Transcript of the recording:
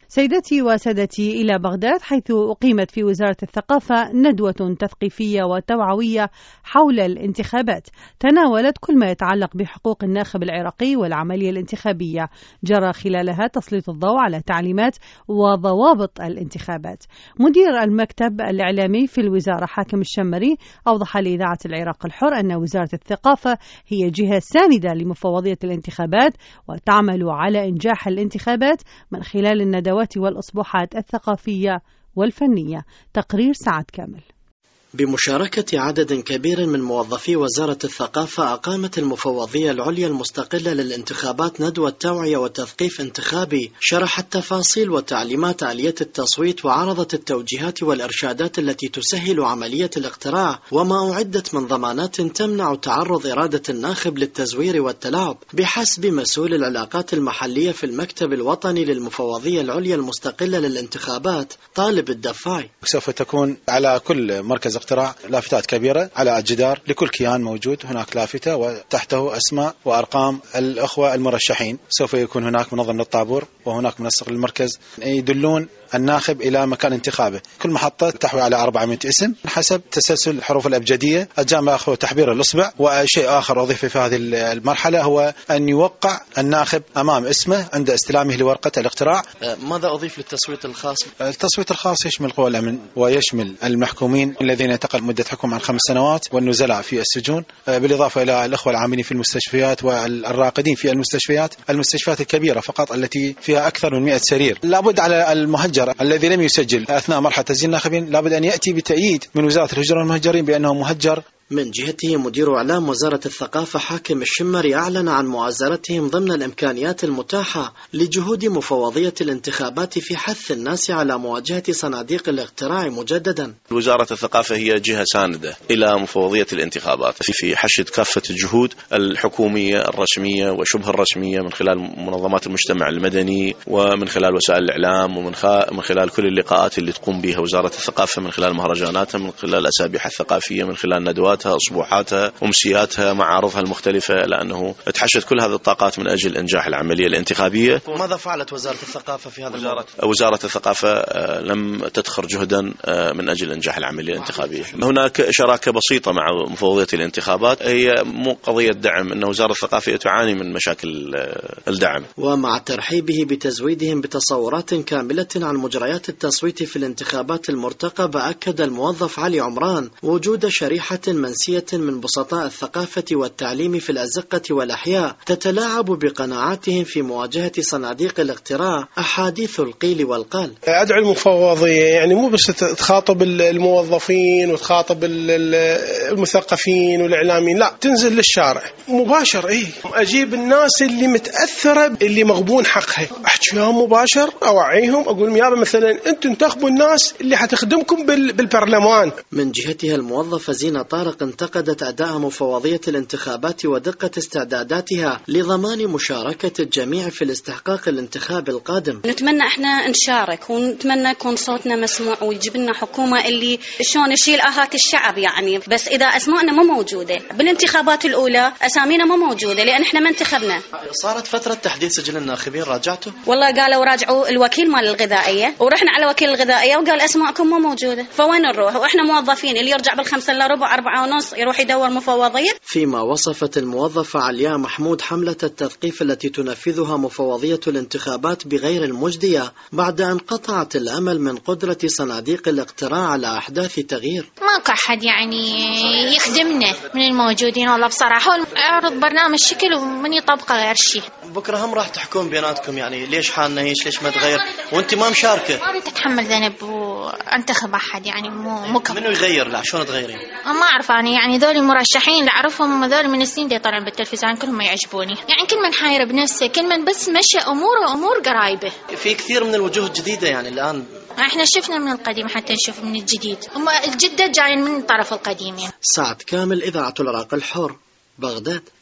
سيداتي وسادتي، إلى بغداد، حيث أقيمت في وزارة الثقافة ندوة تثقيفية وتوعوية حول الانتخابات، تناولت كل ما يتعلق بحقوق الناخب العراقي والعملية الانتخابية. جرى خلالها تسليط الضوء على تعليمات وضوابط الانتخابات. مدير المكتب الإعلامي في الوزارة حاكم الشمري أوضح لإذاعة العراق الحر أن وزارة الثقافة هي جهة ساندة لمفوضية الانتخابات، وتعمل على إنجاح الانتخابات من خلال الندوات والأصبوحات الثقافية والفنية. تقرير سعد كامل. بمشاركة عدد كبير من موظفي وزارة الثقافة، أقامت المفوضية العليا المستقلة للانتخابات ندوة توعية وتثقيف انتخابي شرحت تفاصيل وتعليمات آلية التصويت، وعرضت التوجيهات والإرشادات التي تسهل عملية الاقتراع، وما أعدت من ضمانات تمنع تعرض إرادة الناخب للتزوير والتلاعب، بحسب مسؤول العلاقات المحلية في المكتب الوطني للمفوضية العليا المستقلة للانتخابات طالب الدفاعي. سوف تكون على كل مركز اقتراع لافتات كبيرة على الجدار، لكل كيان موجود هناك لافتة وتحته أسماء وأرقام الأخوة المرشحين. سوف يكون هناك منظم للطابور وهناك منسق للمركز يدلون الناخب إلى مكان انتخابه. كل محطة تحوي على 400 اسم حسب تسلسل الحروف الأبجدية. الجامعة أخذ تحبير الإصبع. وشيء آخر أضيف في هذه المرحلة هو أن يوقع الناخب أمام اسمه عند استلامه لورقة الاقتراع. ماذا أضيف للتصويت الخاص؟ التصويت الخاص يشمل قوى الأمن ويشمل المحكومين الذين انتقل مدة حكم عن 5 سنوات والنزلاء في السجون، بالإضافة إلى الأخوة العاملين في المستشفيات والراقدين في المستشفيات الكبيرة فقط التي فيها أكثر من 100 سرير. لابد على المهجر الذي لم يسجل أثناء مرحلة تسجيل الناخبين لابد أن يأتي بتأييد من وزارة الهجرة والمهجرين بأنه مهجر. من جهته مدير إعلام وزارة الثقافة حاكم الشمري أعلن عن معزرتهم ضمن الإمكانيات المتاحة لجهود مفوضية الانتخابات في حث الناس على مواجهة صناديق الاقتراع مجددا. وزارة الثقافة هي جهة ساندة إلى مفوضية الانتخابات في حشد كافة الجهود الحكومية الرسمية وشبه الرسمية من خلال منظمات المجتمع المدني ومن خلال وسائل الإعلام ومن خلال كل اللقاءات اللي تقوم بها وزارة الثقافة، من خلال مهرجاناتها، من خلال الأسابيع الثقافية، من خلال ندوات أسبوعاتها أمسياتها معارضها المختلفة، لأنه تحشد كل هذه الطاقات من أجل إنجاح العملية الانتخابية. ماذا فعلت وزارة الثقافة في هذا وزارة الثقافة لم تدخر جهدا من أجل إنجاح العملية الانتخابية. هناك شراكة بسيطة مع مفوضية الانتخابات، هي مو قضية دعم، أن وزارة الثقافة تعاني من مشاكل الدعم. ومع ترحيبه بتزويدهم بتصورات كاملة عن مجريات التصويت في الانتخابات المرتقبة، أكد الموظف علي عمران وجود شريحة منسية من بسطاء الثقافة والتعليم في الأزقة والأحياء تتلاعب بقناعاتهم في مواجهة صناديق الاقتراع أحاديث القيل والقال. أدعو المفوضية يعني مو بس تخاطب الموظفين وتخاطب المثقفين والإعلاميين، لا، تنزل للشارع مباشر. أجيب الناس اللي متأثرة اللي مغبون حقها، أحكيهم مباشر، أوعيهم، أقول لهم يابا مثلا أنتم انتخبوا الناس اللي حتخدمكم بالبرلمان. من جهتها الموظفة زينة طارق انتقدت أداء مفوضية الانتخابات ودقة استعداداتها لضمان مشاركة الجميع في الاستحقاق الانتخابي القادم. نتمنى احنا نشارك ونتمنى يكون صوتنا مسموع ويجيب لنا حكومة اللي شلون نشيل آهات الشعب يعني، بس إذا أسماءنا ما موجودة بالانتخابات الأولى، أسامينا ما موجودة لأن احنا ما انتخبنا. صارت فترة تحديث سجل الناخبين، راجعته؟ والله قالوا راجعوا الوكيل مال الغذائية، ورحنا على وكيل الغذائية وقال أسماءكم ما موجودة، فوين نروح؟ وإحنا موظفين، اللي يرجع ب5 إلا ربع 4:30 يروح يدور مفوضية. فيما وصفت الموظفة علياء محمود حملة التثقيف التي تنفذها مفوضية الانتخابات بغير المجدية بعد أن قطعت الأمل من قدرة صناديق الاقتراع على أحداث تغيير. ماكو أحد يعني يخدمنا من الموجودين والله بصراحة، أعرض برنامج شكل ومن يطبقه غير شيء. بكرة هم راح تحكون بيناتكم يعني ليش حالنا هيش، ليش ما تغير وانت ما مشاركة؟ ما تتحمل ذنب وانتخب أحد يعني مو منو يغير؟ لا شلون تغيرين؟ ما أعرف أنا يعني ذول المرشحين اللي أعرفهم ذول من السنين دي طالعين بالتلفزيون كلهم ما يعجبوني، يعني كل من حاير بنفسه، كل من بس مشى أمور قرايبه. في كثير من الوجوه الجديدة يعني الآن، احنا شفنا من القديم حتى نشوف من الجديد، هم الجدة جايين من طرف القديم يعني. سعد كامل، إذاعة العراق الحر، بغداد.